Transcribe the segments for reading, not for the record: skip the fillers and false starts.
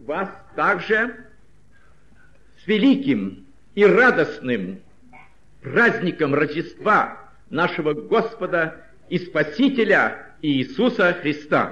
вас также с великим и радостным праздником Рождества нашего Господа и Спасителя Иисуса Христа.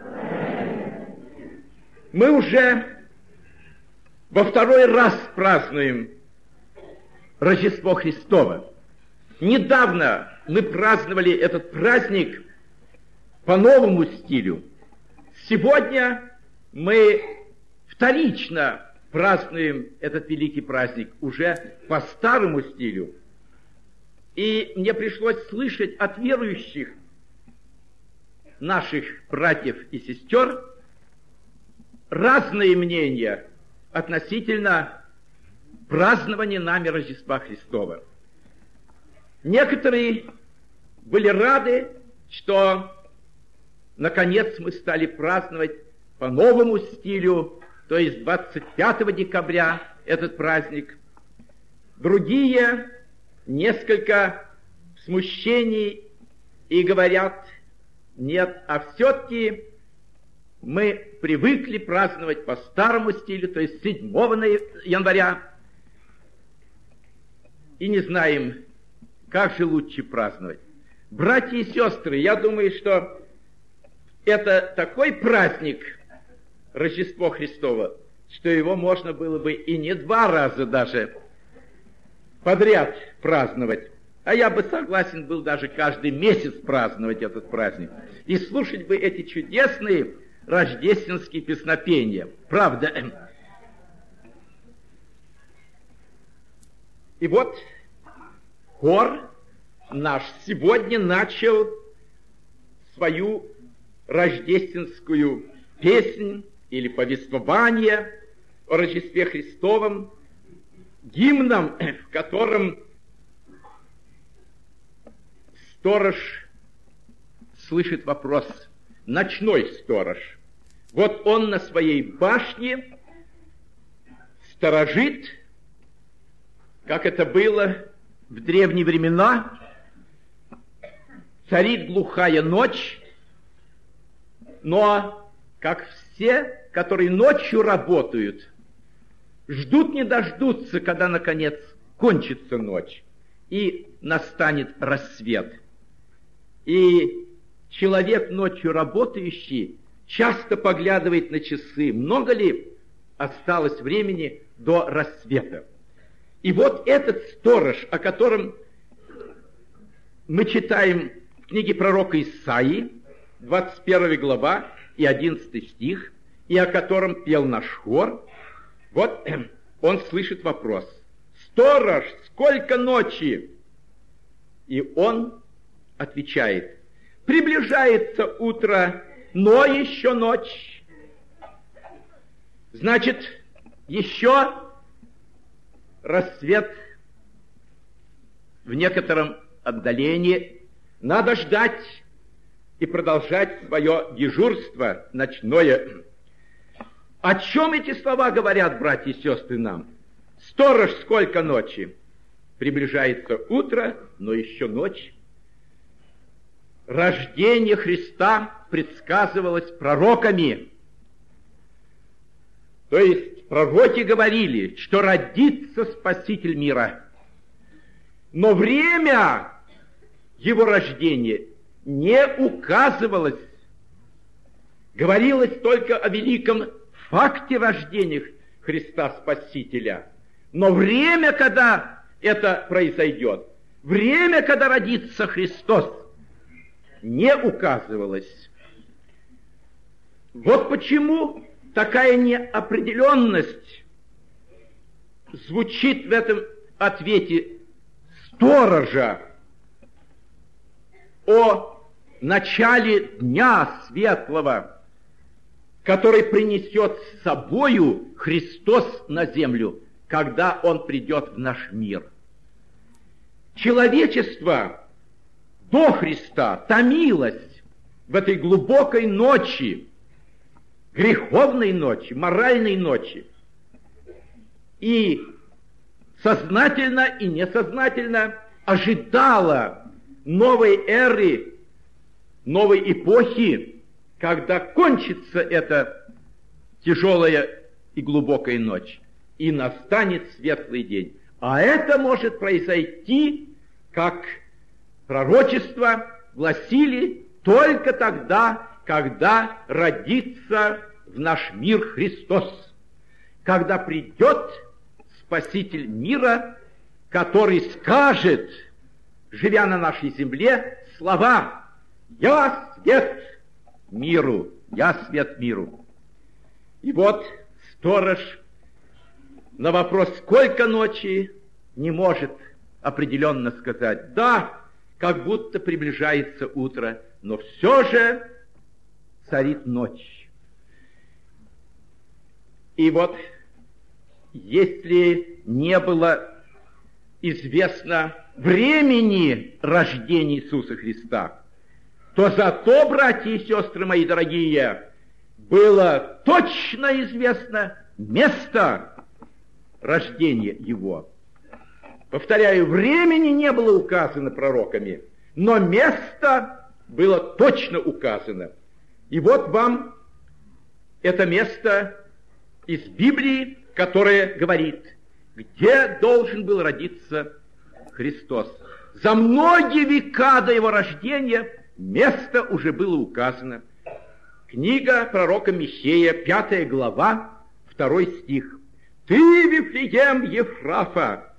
Мы уже во второй раз празднуем Рождество Христово. Недавно мы праздновали этот праздник по новому стилю. Сегодня мы вторично празднуем этот великий праздник уже по старому стилю. И мне пришлось слышать от верующих наших братьев и сестер разные мнения относительно празднования нами Рождества Христова. Некоторые были рады, что наконец мы стали праздновать по новому стилю, то есть 25 декабря этот праздник. Другие несколько в смущении и говорят: нет, а все-таки мы привыкли праздновать по старому стилю, то есть 7 января, и не знаем, как же лучше праздновать. Братья и сестры, я думаю, что это такой праздник, Рождество Христово, что его можно было бы и не 2 раза даже подряд праздновать. А я бы согласен был даже каждый месяц праздновать этот праздник. И слушать бы эти чудесные рождественские песнопения. Правда. И вот хор наш сегодня начал свою рождественскую песнь или повествование о Рождестве Христовом гимном, в котором сторож слышит вопрос, ночной сторож. Вот он на своей башне сторожит, как это было в древние времена, царит глухая ночь, но, как все, которые ночью работают, ждут не дождутся, когда, наконец, кончится ночь и настанет рассвет. И человек, ночью работающий, часто поглядывает на часы, много ли осталось времени до рассвета. И вот этот сторож, о котором мы читаем в книге пророка Исаии, 21 глава и 11 стих, и о котором пел наш хор, вот он слышит вопрос: «Сторож, сколько ночи?» И он отвечает: «Приближается утро, но еще ночь». Значит, еще рассвет в некотором отдалении. Надо ждать и продолжать свое дежурство ночное. О чем эти слова говорят, братья и сестры, нам? Сторож, сколько ночи? Приближается утро, но еще ночь. Рождение Христа предсказывалось пророками. То есть пророки говорили, что родится Спаситель мира. Но время его рождения не указывалось. Говорилось только о великом факте рождения Христа Спасителя. Но время, когда это произойдет, время, когда родится Христос, не указывалось. Вот почему такая неопределенность звучит в этом ответе сторожа о начале дня светлого, который принесет с собою Христос на землю, когда Он придет в наш мир. Человечество до Христа томилось в этой глубокой ночи, греховной ночи, моральной ночи. И сознательно и несознательно ожидала новой эры, новой эпохи, когда кончится эта тяжелая и глубокая ночь, и настанет светлый день. А это может произойти, как пророчества гласили, только тогда, когда родится в наш мир Христос, когда придет Спаситель мира, который скажет, живя на нашей земле, слова: «Я свет миру, я свет миру». И вот сторож на вопрос, сколько ночи, не может определенно сказать. Да, как будто приближается утро, но все же царит ночь. И вот, если не было известно времени рождения Иисуса Христа, то зато, братья и сестры мои дорогие, было точно известно место рождения Его. Повторяю, времени не было указано пророками, но место было точно указано. И вот вам это место из Библии, которое говорит, где должен был родиться Христос. За многие века до Его рождения место уже было указано. Книга пророка Михея, 5 глава, 2 стих. «Ты, Вифлеем Ефрафа,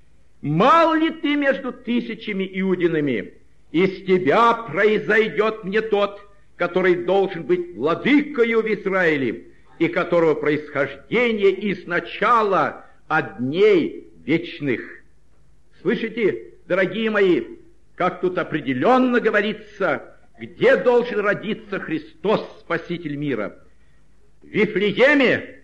мал ли ты между тысячами иудинами? Из тебя произойдет мне тот, который должен быть владыкою в Израиле, и которого происхождение изначало от дней вечных». Слышите, дорогие мои, как тут определенно говорится, где должен родиться Христос, Спаситель мира? В Вифлееме.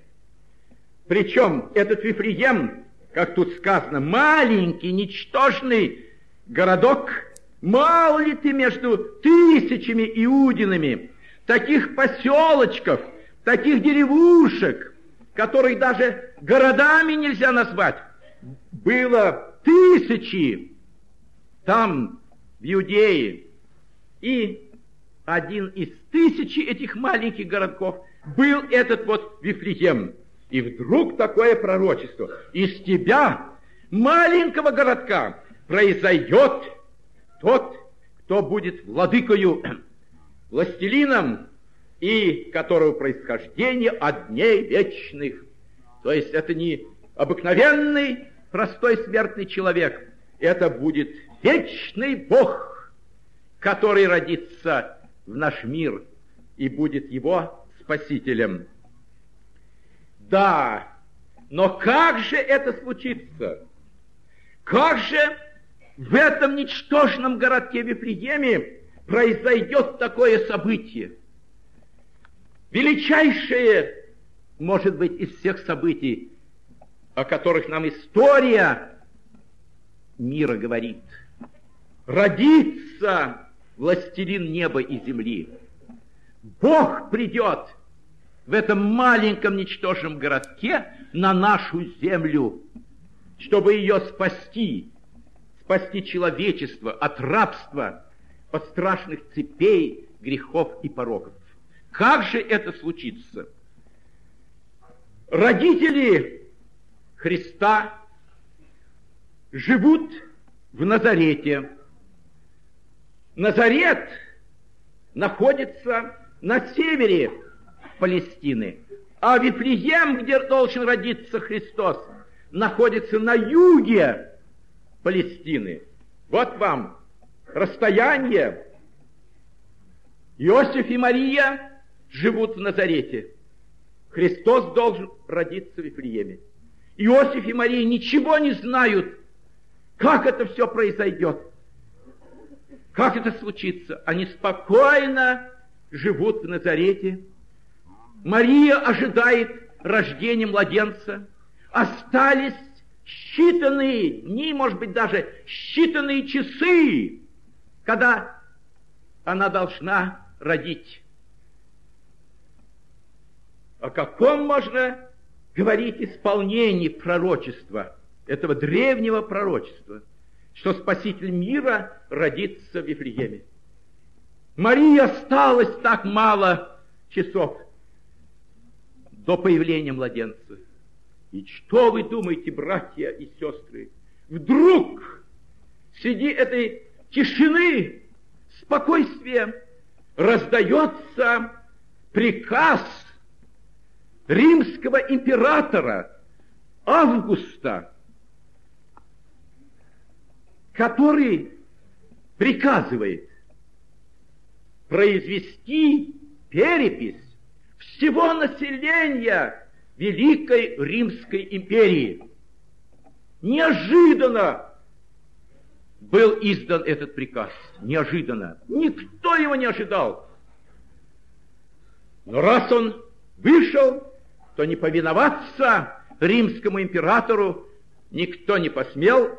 Причем этот Вифлеем, как тут сказано, маленький, ничтожный городок. Мало ли ты между тысячами иудинами, таких поселочков, таких деревушек, которые даже городами нельзя назвать, было тысячи там, в Иудее. И один из тысячи этих маленьких городков был этот вот Вифлеем. И вдруг такое пророчество: из тебя, маленького городка, произойдет тот, кто будет владыкою, властелином, и которого происхождение от дней вечных. То есть это не обыкновенный, простой смертный человек, это будет вечный Бог, который родится в наш мир и будет его спасителем. Да, но как же это случится? Как же в этом ничтожном городке Вифлееме произойдет такое событие? Величайшее, может быть, из всех событий, о которых нам история мира говорит. Родится властелин неба и земли. Бог придет в этом маленьком ничтожном городке на нашу землю, чтобы ее спасти человечество от рабства, от страшных цепей, грехов и пороков. Как же это случится? Родители Христа живут в Назарете. Назарет находится на севере Палестины, а Вифлеем, где должен родиться Христос, находится на юге Палестины. Вот вам расстояние. Иосиф и Мария живут в Назарете. Христос должен родиться в Вифлееме. Иосиф и Мария ничего не знают, как это все произойдет, как это случится. Они спокойно живут в Назарете. Мария ожидает рождения младенца. Остались считанные дни, может быть, даже считанные часы, когда она должна родить. О каком можно говорить исполнении пророчества, этого древнего пророчества, что Спаситель мира родится в Вифлееме? Марии осталось так мало часов до появления младенца. И что вы думаете, братья и сестры? Вдруг среди этой тишины, спокойствия раздается приказ римского императора Августа, который приказывает произвести перепись всего населения Великой Римской империи. Неожиданно был издан этот приказ. Неожиданно. Никто его не ожидал. Но раз он вышел, то не повиноваться римскому императору никто не посмел.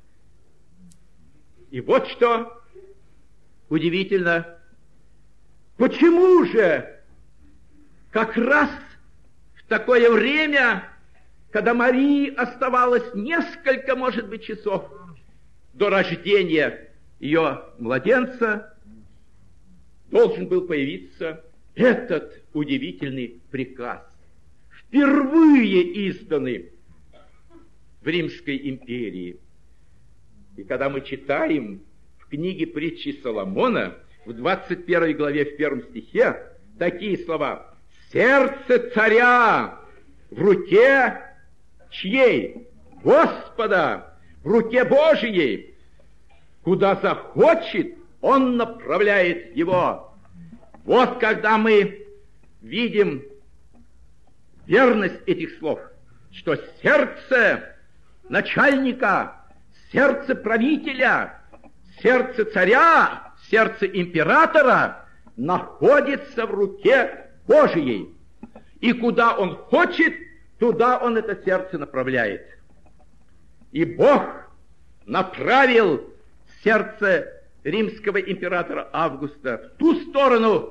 И вот что удивительно. Почему же как раз в такое время, когда Марии оставалось несколько, может быть, часов до рождения ее младенца, должен был появиться этот удивительный приказ, впервые изданный в Римской империи. И когда мы читаем в книге притчи Соломона, в 21 главе, в 1 стихе, такие слова: «Сердце царя в руке чьей? Господа, в руке Божией. Куда захочет, он направляет его». Вот когда мы видим верность этих слов, что сердце начальника, сердце правителя, сердце царя, сердце императора находится в руке Божией. И куда он хочет, туда он это сердце направляет. И Бог направил сердце римского императора Августа в ту сторону,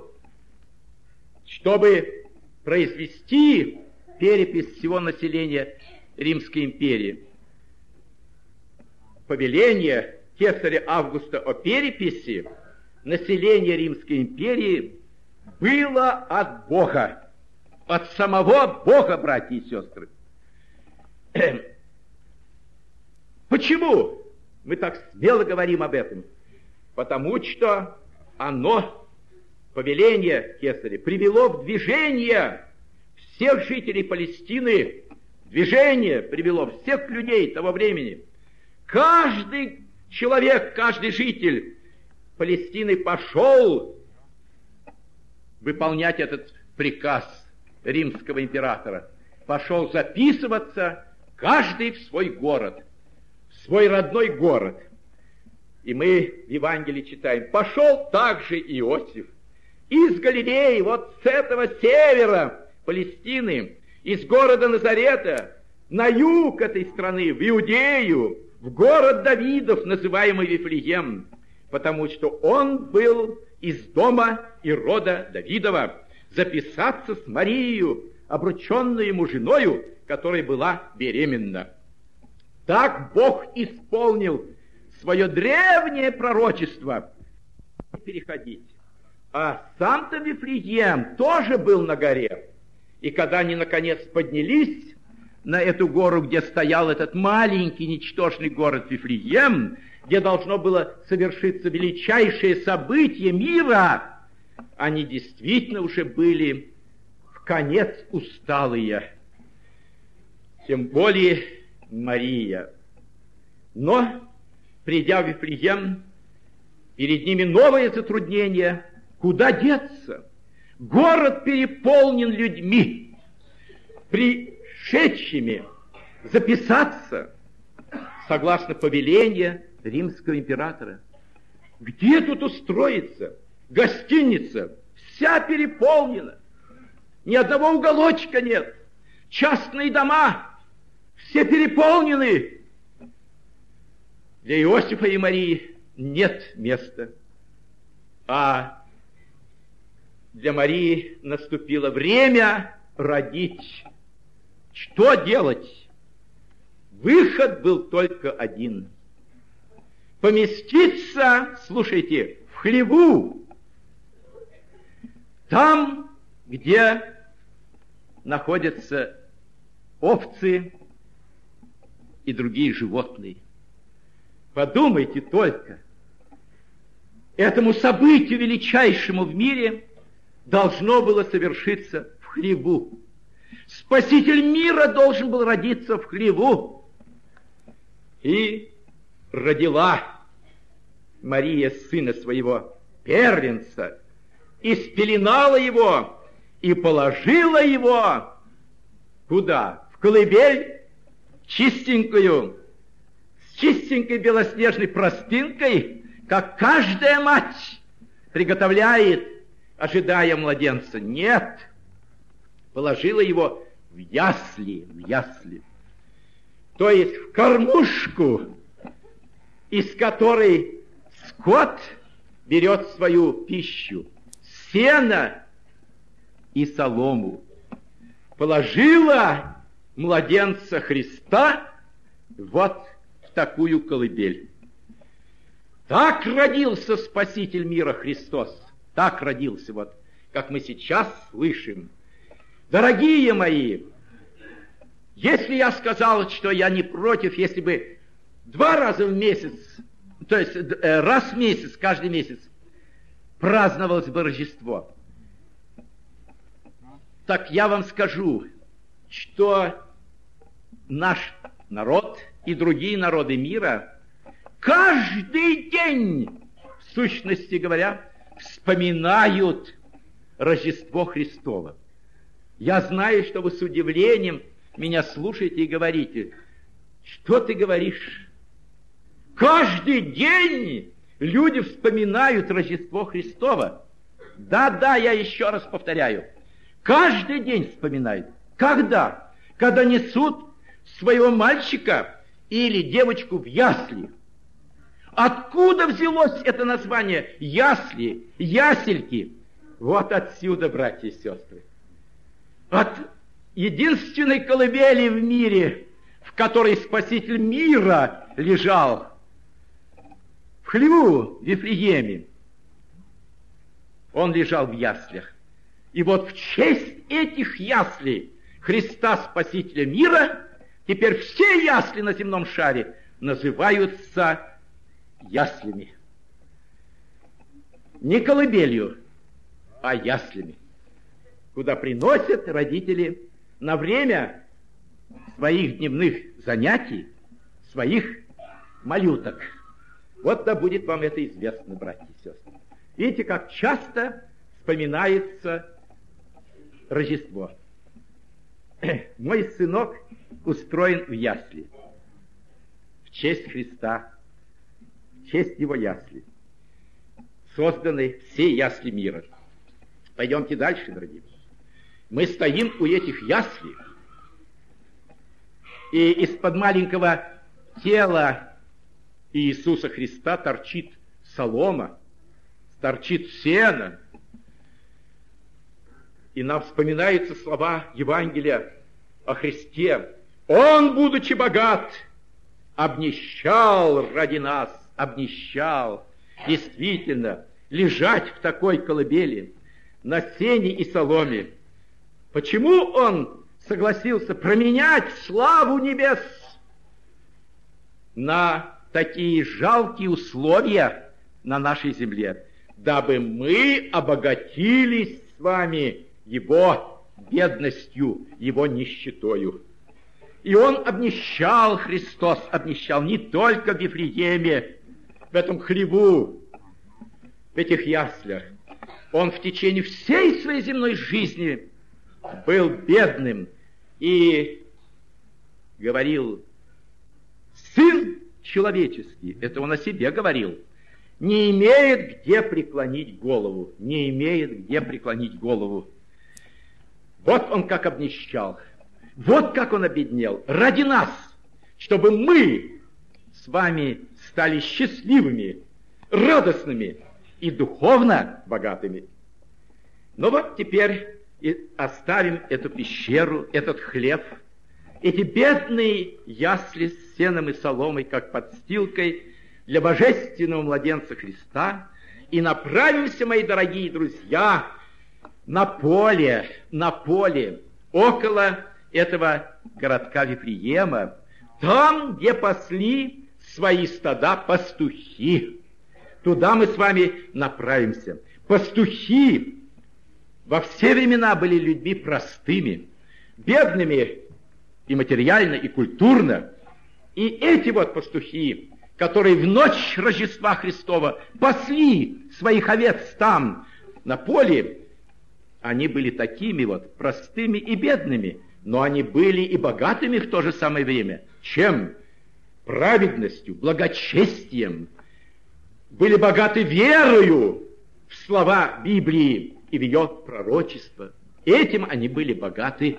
чтобы произвести перепись всего населения Римской империи. Повеление кесаря Августа о переписи населения Римской империи было от Бога, от самого Бога, братья и сестры. Почему мы так смело говорим об этом? Потому что оно, повеление кесаря, привело в движение всех жителей Палестины, движение привело всех людей того времени. Каждый человек, каждый житель Палестины пошел выполнять этот приказ римского императора. Пошел записываться каждый в свой город, в свой родной город. И мы в Евангелии читаем: пошел также Иосиф из Галилеи, вот с этого севера Палестины, из города Назарета, на юг этой страны, в Иудею, в город Давидов, называемый Вифлеем, потому что он был из дома и рода Давидова, записаться с Марией, обрученной ему женою, которая была беременна. Так Бог исполнил свое древнее пророчество переходить. А сам-то Вифлеем тоже был на горе. И когда они, наконец, поднялись на эту гору, где стоял этот маленький, ничтожный город Вифлеем, где должно было совершиться величайшее событие мира, они действительно уже были в конец усталые. Тем более Мария. Но, придя в Вифлеем, перед ними новое затруднение. Куда деться? Город переполнен людьми, пришедшими записаться согласно повелению римского императора. Где тут устроиться? Гостиница вся переполнена. Ни одного уголочка нет. Частные дома все переполнены. Для Иосифа и Марии нет места. А для Марии наступило время родить. Что делать? Выход был только один. Поместиться, слушайте, в хлеву. Там, где находятся овцы и другие животные. Подумайте только, этому событию величайшему в мире должно было совершиться в хлеву. Спаситель мира должен был родиться в хлеву. И родила Мария сына своего первенца, и спеленала его, и положила его куда? В колыбель чистенькую, с чистенькой белоснежной простынкой, как каждая мать приготовляет, ожидая младенца. Нет, положила его в ясли, то есть в кормушку, из которой скот берет свою пищу, сено и солому. Положила младенца Христа вот в такую колыбель. Так родился Спаситель мира Христос. Так родился, вот, как мы сейчас слышим. Дорогие мои, если я сказал, что я не против, если бы 2 раза в месяц, то есть раз в месяц, каждый месяц, праздновалось бы Рождество, так я вам скажу, что наш народ и другие народы мира каждый день, в сущности говоря, вспоминают Рождество Христово. Я знаю, что вы с удивлением меня слушаете и говорите: что ты говоришь? Каждый день люди вспоминают Рождество Христово. Да, я еще раз повторяю. Каждый день вспоминают. Когда? Когда несут своего мальчика или девочку в ясли. Откуда взялось это название ясли, ясельки? Вот отсюда, братья и сестры. От единственной колыбели в мире, в которой Спаситель мира лежал, в хлеву в Вифлееме, он лежал в яслях. И вот в честь этих яслей Христа Спасителя мира теперь все ясли на земном шаре называются яслями. Не колыбелью, а яслями, куда приносят родители на время своих дневных занятий, своих малюток. Вот да будет вам это известно, братья и сестры. Видите, как часто вспоминается Рождество. Мой сынок устроен в ясли в честь Христа, в честь его ясли. Созданы все ясли мира. Пойдемте дальше, дорогие. Мы стоим у этих яслей, и из-под маленького тела Иисуса Христа торчит солома, торчит сено. И нам вспоминаются слова Евангелия о Христе. Он, будучи богат, обнищал ради нас, обнищал. Действительно, лежать в такой колыбели, на сене и соломе. Почему он согласился променять славу небес на такие жалкие условия на нашей земле, дабы мы обогатились с вами его бедностью, его нищетою? И он обнищал, Христос обнищал не только в Вифлееме, в этом хлеву, в этих яслях. Он в течение всей своей земной жизни был бедным и говорил: Сын человеческий, это он о себе говорил, не имеет где преклонить голову, не имеет где преклонить голову. Вот он как обнищал, вот как он обеднел ради нас, чтобы мы с вами стали счастливыми, радостными и духовно богатыми. Но вот теперь и оставим эту пещеру, этот хлев, эти бедные ясли с сеном и соломой, как подстилкой для божественного младенца Христа, и направимся, мои дорогие друзья, на поле, около этого городка Вифлеема, там, где пасли свои стада пастухи. Туда мы с вами направимся. Пастухи во все времена были людьми простыми, бедными и материально, и культурно. И эти вот пастухи, которые в ночь Рождества Христова пасли своих овец там, на поле, они были такими вот простыми и бедными, но они были и богатыми в то же самое время. Чем? Праведностью, благочестием. Были богаты верою в слова Библии и в ее пророчество. Этим они были богаты.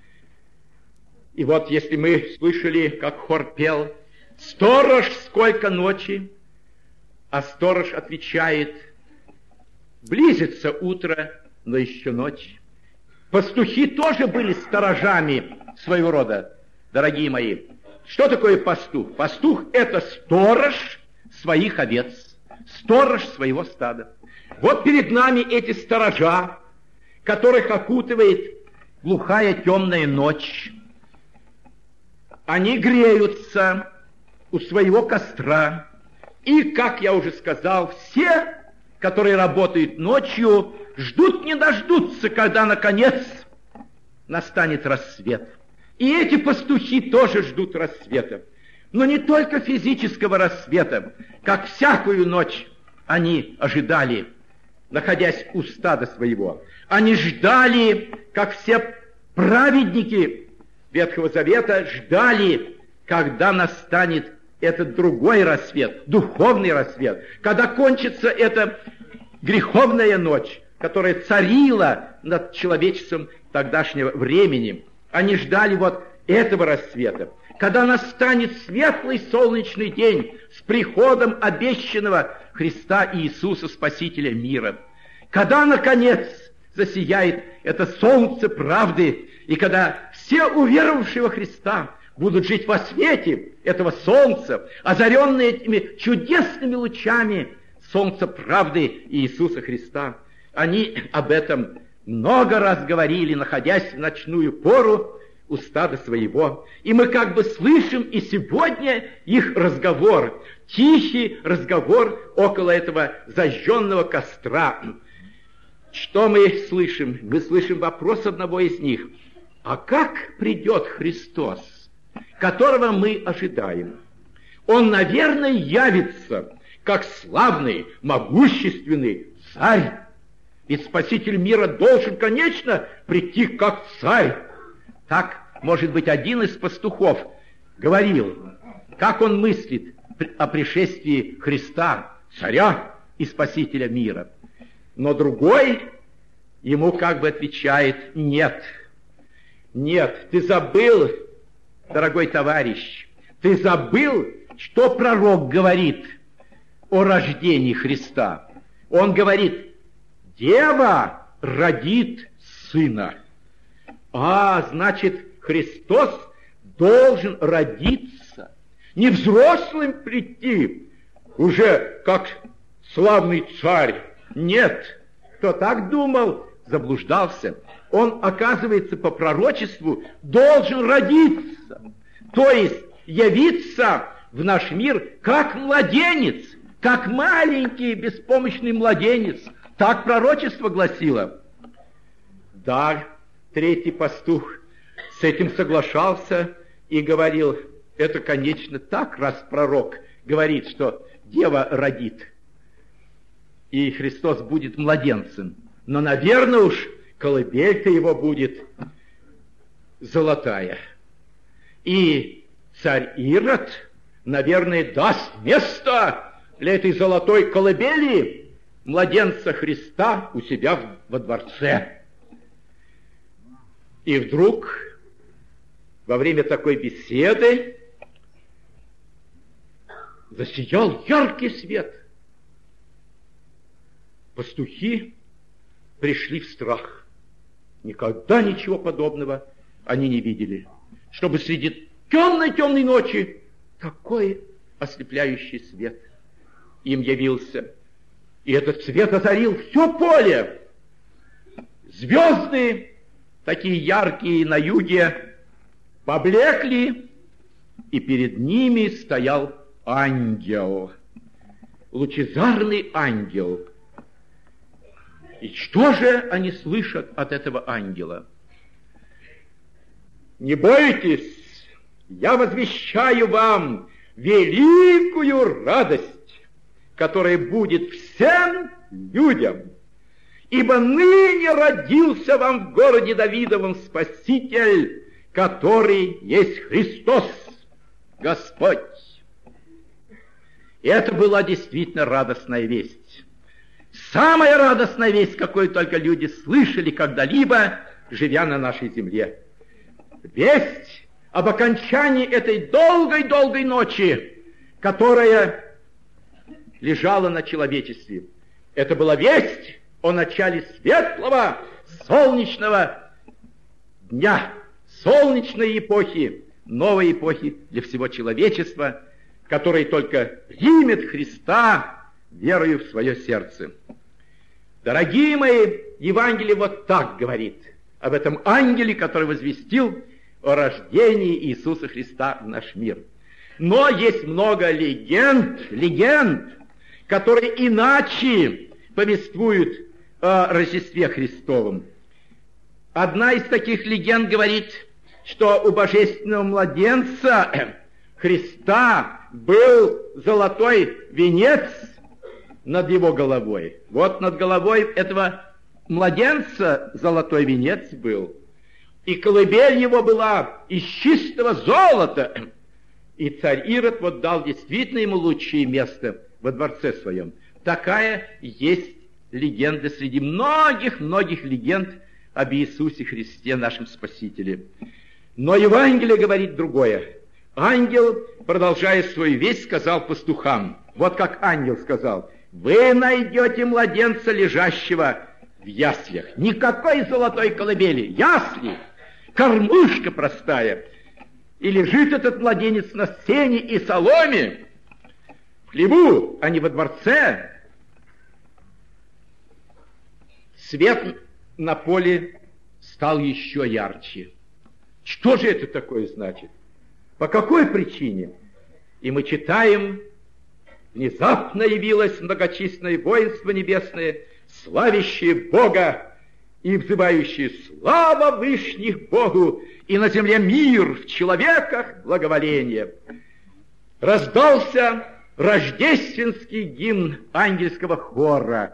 И вот если мы слышали, как хор пел «Сторож, сколько ночи», а сторож отвечает «Близится утро, но еще ночь». Пастухи тоже были сторожами своего рода, дорогие мои. Что такое пастух? Пастух – это сторож своих овец, сторож своего стада. Вот перед нами эти сторожа, которых окутывает глухая темная ночь. Они греются у своего костра. И, как я уже сказал, все, которые работают ночью, ждут не дождутся, когда, наконец, настанет рассвет. И эти пастухи тоже ждут рассвета. Но не только физического рассвета, как всякую ночь они ожидали, находясь у стада своего. Они ждали, как все праведники Ветхого Завета ждали, когда настанет этот другой рассвет, духовный рассвет, когда кончится эта греховная ночь, которая царила над человечеством тогдашнего времени. Они ждали вот этого рассвета, когда настанет светлый солнечный день с приходом обещанного Христа Иисуса, Спасителя мира. Когда, наконец, засияет это солнце правды, и когда все уверовавшие во Христа будут жить во свете этого солнца, озаренные этими чудесными лучами солнца правды Иисуса Христа. Они об этом много раз говорили, находясь в ночную пору у стада своего. И мы как бы слышим и сегодня их разговор, тихий разговор около этого зажженного костра. Что мы слышим? Мы слышим вопрос одного из них. А как придет Христос, которого мы ожидаем? Он, наверное, явится как славный, могущественный царь. Ведь Спаситель мира должен, конечно, прийти как царь. Так, может быть, один из пастухов говорил, как он мыслит о пришествии Христа, царя и Спасителя мира. Но другой ему как бы отвечает: нет, нет, ты забыл, дорогой товарищ, ты забыл, что пророк говорит о рождении Христа. Он говорит: дева родит сына. Значит, Христос должен родиться, не взрослым прийти, уже как славный царь. Нет, кто так думал, заблуждался. Он, оказывается, по пророчеству должен родиться, то есть явиться в наш мир как младенец, как маленький беспомощный младенец. Так пророчество гласило. Да, третий пастух с этим соглашался и говорил: это, конечно, так, раз пророк говорит, что дева родит, и Христос будет младенцем. Но, наверное, уж колыбелька его будет золотая. И царь Ирод, наверное, даст место для этой золотой колыбели младенца Христа у себя во дворце. И вдруг, во время такой беседы, засиял яркий свет. Пастухи пришли в страх. Никогда ничего подобного они не видели. Чтобы среди темной ночи такой ослепляющий свет им явился. И этот свет озарил все поле. Звезды такие яркие на юге, поблекли, и перед ними стоял ангел, лучезарный ангел. И что же они слышат от этого ангела? «Не бойтесь, я возвещаю вам великую радость, которая будет всем людям. Ибо ныне родился вам в городе Давидовом Спаситель, который есть Христос, Господь». И это была действительно радостная весть. Самая радостная весть, какую только люди слышали когда-либо, живя на нашей земле. Весть об окончании этой долгой-долгой ночи, которая лежала на человечестве. Это была весть о начале светлого, солнечного дня, солнечной эпохи, новой эпохи для всего человечества, который только примет Христа верою в свое сердце. Дорогие мои, Евангелие вот так говорит об этом ангеле, который возвестил о рождении Иисуса Христа в наш мир. Но есть много легенд, которые иначе повествуют о Рождестве Христовом. Одна из таких легенд говорит, что у божественного младенца Христа был золотой венец над его головой. Вот над головой этого младенца золотой венец был. И колыбель его была из чистого золота. И царь Ирод вот дал действительно ему лучшее место во дворце своем. Такая есть легенда среди многих легенд об Иисусе Христе, нашем Спасителе. Но Евангелие говорит другое. Ангел, продолжая свою весть, сказал пастухам. Вот как ангел сказал: «Вы найдете младенца, лежащего в яслях». Никакой золотой колыбели. Ясли, кормушка простая. И лежит этот младенец на сене и соломе, в хлеву, а не во дворце. Свет на поле стал еще ярче. Что же это такое значит? По какой причине? И мы читаем: внезапно явилось многочисленное воинство небесное, славящее Бога и взывающее: слава вышних Богу, и на земле мир, в человеках благоволение. Раздался рождественский гимн ангельского хора.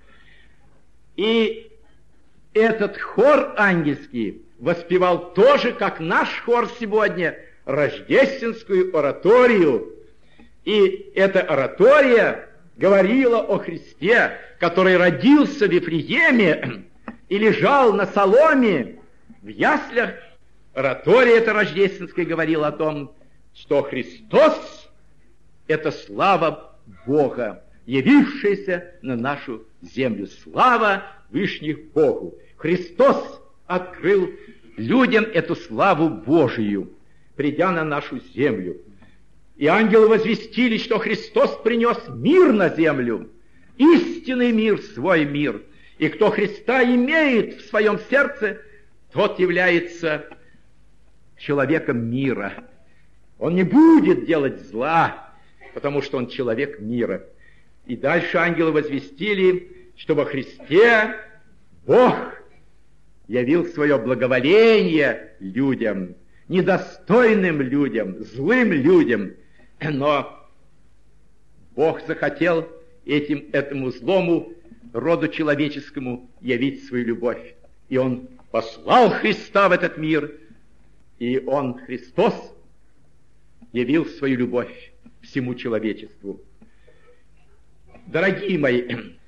И этот хор ангельский воспевал тоже, как наш хор сегодня, рождественскую ораторию. И эта оратория говорила о Христе, который родился в Вифлееме и лежал на соломе в яслях. Оратория эта рождественская говорила о том, что Христос — это слава Бога, явившаяся на нашу землю. Слава вышних Богу. Христос открыл людям эту славу Божию, придя на нашу землю. И ангелы возвестили, что Христос принес мир на землю, истинный мир, свой мир. И кто Христа имеет в своем сердце, тот является человеком мира. Он не будет делать зла, потому что он человек мира. И дальше ангелы возвестили, что во Христе Бог явил свое благоволение людям, недостойным людям, злым людям. Но Бог захотел этому злому роду человеческому явить свою любовь. И Он послал Христа в этот мир, и Он, Христос, явил свою любовь всему человечеству. Дорогие мои,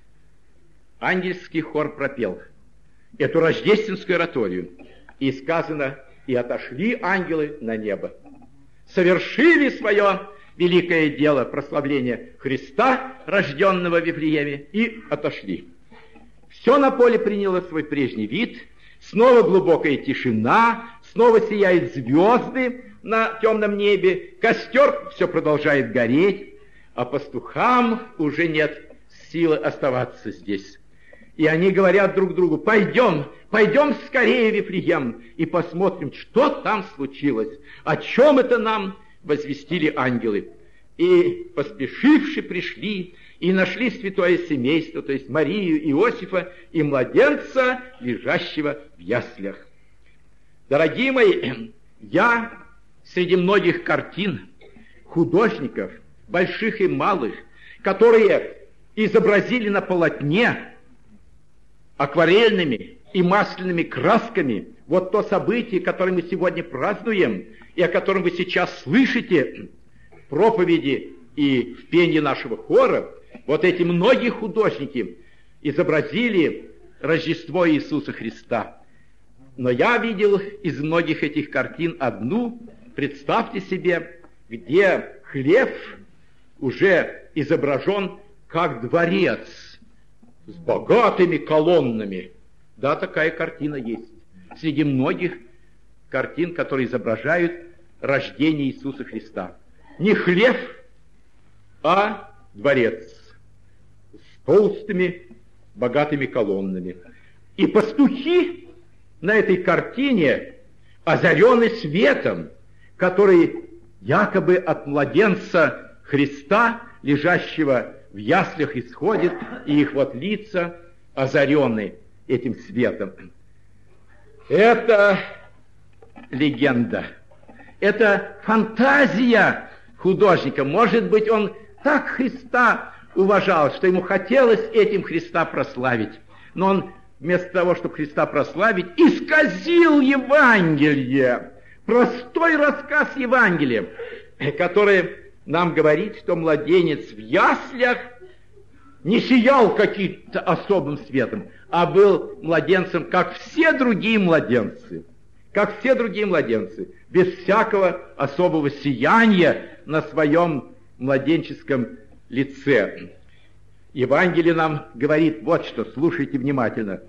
ангельский хор пропел эту рождественскую ораторию, и сказано: «И отошли ангелы на небо, совершили свое великое дело прославления Христа, рожденного в Вифлееме, и отошли». Все на поле приняло свой прежний вид, снова глубокая тишина, снова сияют звезды на темном небе, костер все продолжает гореть, а пастухам уже нет силы оставаться здесь. И они говорят друг другу: пойдем скорее в Вифлеем и посмотрим, что там случилось, о чем это нам возвестили ангелы. И поспешивши пришли и нашли святое семейство, то есть Марию, Иосифа и младенца, лежащего в яслях. Дорогие мои, я среди многих картин художников, больших и малых, которые изобразили на полотне акварельными и масляными красками вот то событие, которое мы сегодня празднуем, и о котором вы сейчас слышите в проповеди и в пении нашего хора. Вот эти многие художники изобразили Рождество Иисуса Христа. Но я видел из многих этих картин одну, представьте себе, где хлев уже изображен как дворец с богатыми колоннами. Да, такая картина есть. Среди многих картин, которые изображают рождение Иисуса Христа. Не хлев, а дворец с толстыми богатыми колоннами. И пастухи на этой картине озарены светом, который якобы от младенца Христа, лежащего в яслях, исходит, и их вот лица озарены этим светом. Это легенда, это фантазия художника. Может быть, он так Христа уважал, что ему хотелось этим Христа прославить. Но он вместо того, чтобы Христа прославить, исказил Евангелие. Простой рассказ Евангелия, который нам говорит, что младенец в яслях не сиял каким-то особым светом, а был младенцем, как все другие младенцы. Как все другие младенцы, без всякого особого сияния на своем младенческом лице. Евангелие нам говорит вот что, слушайте внимательно.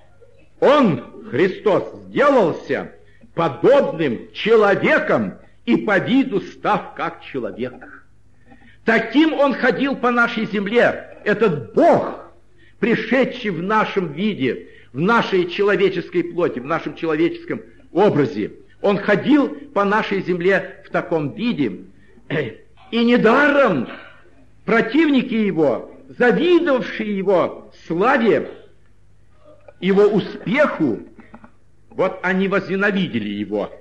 Он, Христос, сделался подобным человеком и по виду став как человек. Таким он ходил по нашей земле, этот Бог, пришедший в нашем виде, в нашей человеческой плоти, в нашем человеческом образе. Он ходил по нашей земле в таком виде. И недаром противники его, завидовавшие его славе, его успеху, вот они возненавидели его.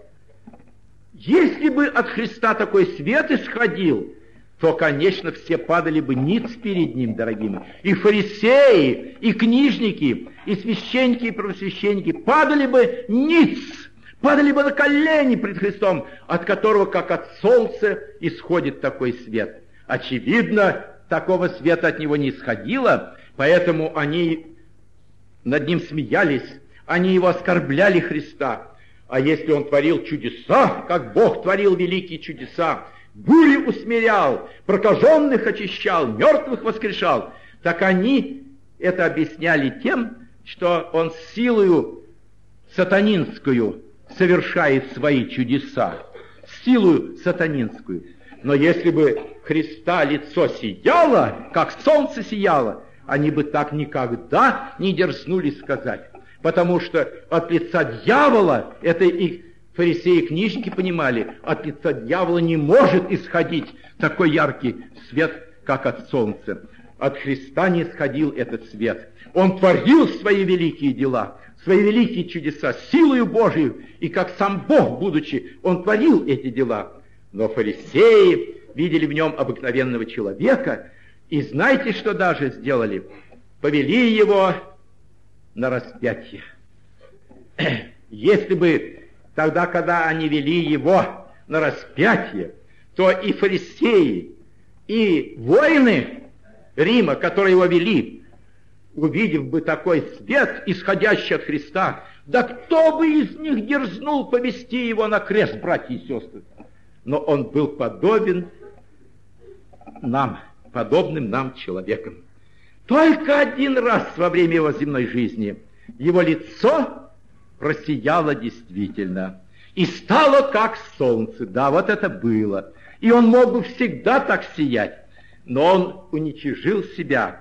Если бы от Христа такой свет исходил, то, конечно, все падали бы ниц перед ним, дорогие мои. И фарисеи, и книжники, и священники, и правосвященники падали бы ниц, падали бы на колени пред Христом, от которого, как от солнца, исходит такой свет. Очевидно, такого света от него не исходило, поэтому они над ним смеялись, они его оскорбляли, Христа. А если он творил чудеса, как Бог творил великие чудеса, бури усмирял, прокаженных очищал, мертвых воскрешал, так они это объясняли тем, что он силою сатанинскую совершает свои чудеса, силою сатанинскую. Но если бы Христа лицо сияло, как солнце сияло, они бы так никогда не дерзнули сказать. Потому что от лица дьявола, это и фарисеи и книжники понимали, от лица дьявола не может исходить такой яркий свет, как от солнца. От Христа не исходил этот свет. Он творил свои великие дела, свои великие чудеса, силою Божию, и как сам Бог, будучи, он творил эти дела. Но фарисеи видели в нем обыкновенного человека, и знаете, что даже сделали? Повели его на распятие. Если бы тогда, когда они вели его на распятие, то и фарисеи, и воины Рима, которые его вели, увидев бы такой свет, исходящий от Христа, да кто бы из них дерзнул повести его на крест, братья и сестры? Но он был подобен нам, подобным нам человеком. Только один раз во время его земной жизни его лицо просияло действительно и стало как солнце. Да, вот это было. И он мог бы всегда так сиять, но он уничижил себя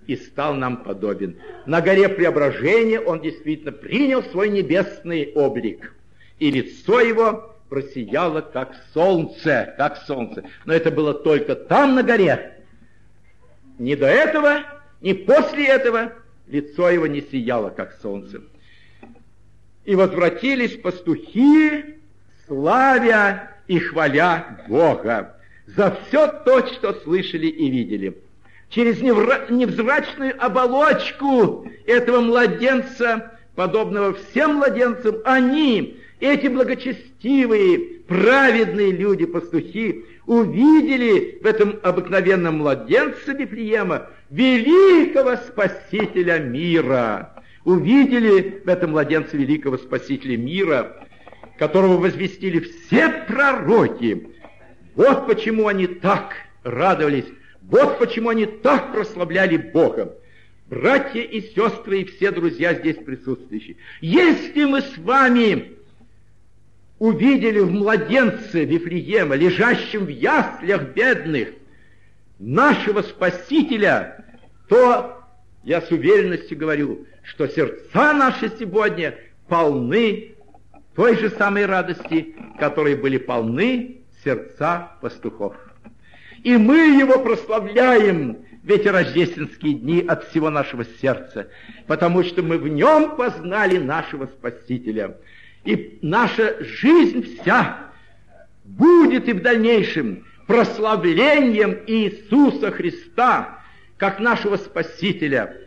и стал нам подобен. На горе Преображения он действительно принял свой небесный облик, и лицо его просияло, как солнце, как солнце. Но это было только там, на горе. Ни до этого, ни после этого лицо его не сияло, как солнце. И возвратились пастухи, славя и хваля Бога за все то, что слышали и видели. Через невзрачную оболочку этого младенца, подобного всем младенцам, они, эти благочестивые, праведные люди, пастухи, увидели в этом обыкновенном младенце Вифлеема великого Спасителя мира. Увидели в этом младенце великого Спасителя мира, которого возвестили все пророки. Вот почему они так радовались, вот почему они так прославляли Бога. Братья и сестры и все друзья здесь присутствующие, если мы с вами увидели в младенце Вифлеема, лежащем в яслях бедных, нашего Спасителя, то я с уверенностью говорю, что сердца наши сегодня полны той же самой радости, которые были полны сердца пастухов. И мы его прославляем в эти рождественские дни от всего нашего сердца, потому что мы в нем познали нашего Спасителя. И наша жизнь вся будет и в дальнейшем прославлением Иисуса Христа, как нашего Спасителя.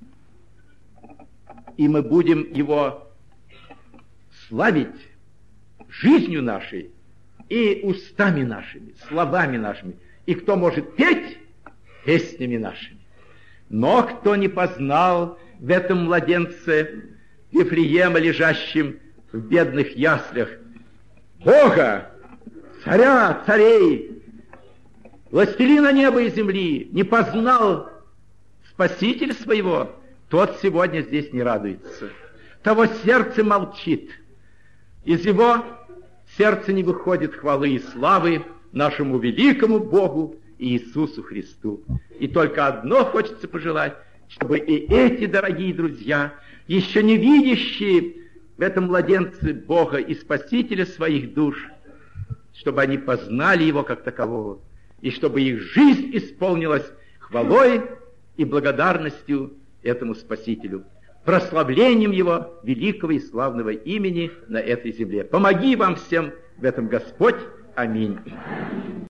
И мы будем его славить жизнью нашей и устами нашими, словами нашими. И кто может петь? Песнями нашими. Но кто не познал в этом младенце Вифлеема, лежащем в бедных яслях, Бога, царя царей, властелина неба и земли, не познал Спасителя своего, тот сегодня здесь не радуется. Того сердце молчит. Из его сердца не выходит хвалы и славы нашему великому Богу Иисусу Христу. И только одно хочется пожелать, чтобы и эти дорогие друзья, еще не видящие в этом младенце Бога и Спасителя своих душ, чтобы они познали Его как такового, и чтобы их жизнь исполнилась хвалой и благодарностью этому Спасителю, прославлением Его великого и славного имени на этой земле. Помоги вам всем в этом, Господь. Аминь.